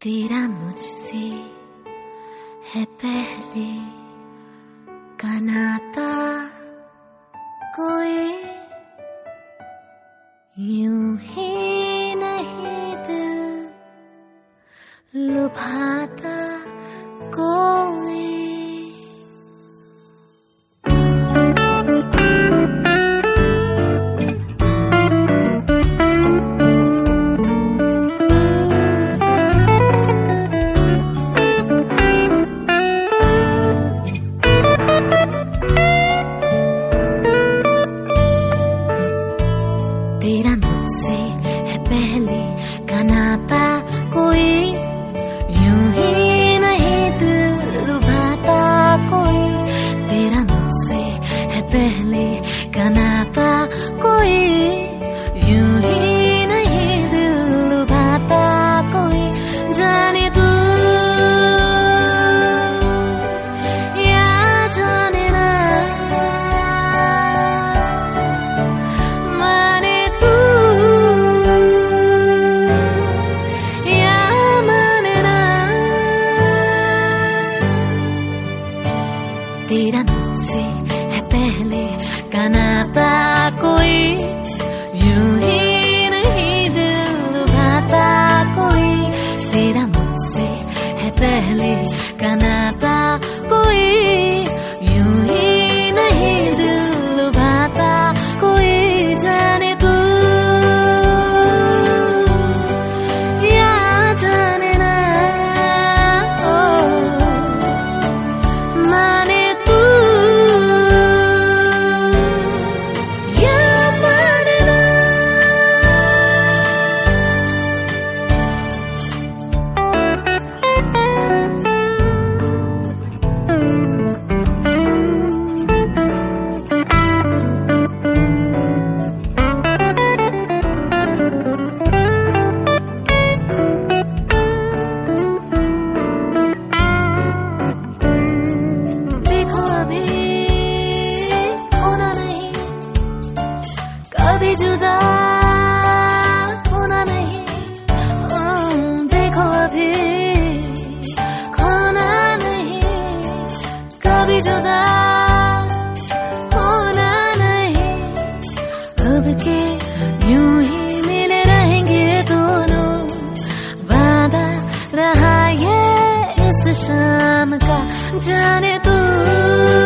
तेरा मुझसे है पहले का नाता, कोई यूं ही नहीं दिल लुभाता कोई। तेरा मुझसे है पहले का नाता, कोई यूं ही नहीं दिल लुभाता कोई। तेरा मुझसे है पहले का नाता, कोई यूं ही नहीं दिल लुभाता कोई। जाने तू या जाने ना, माने तू या माने ना। तेरा मुझसे है पहले का नाता, कोई यूं ही नहीं दिल लुभाता कोई। तेरा मुझसे है पहले का नाता, कोई यूं ही नहीं दिल लुभाता कोई। जाने तू या जाने ना, माने तू या माने ना। देखो अभी होना नहीं, कभी जुदा होना नहीं। देखो अभी खोना नहीं, कभी जुदा होना नहीं। अब के यूं ही मिले रहेंगे दोनों, वादा रहा ये इस शाम का। जाने तू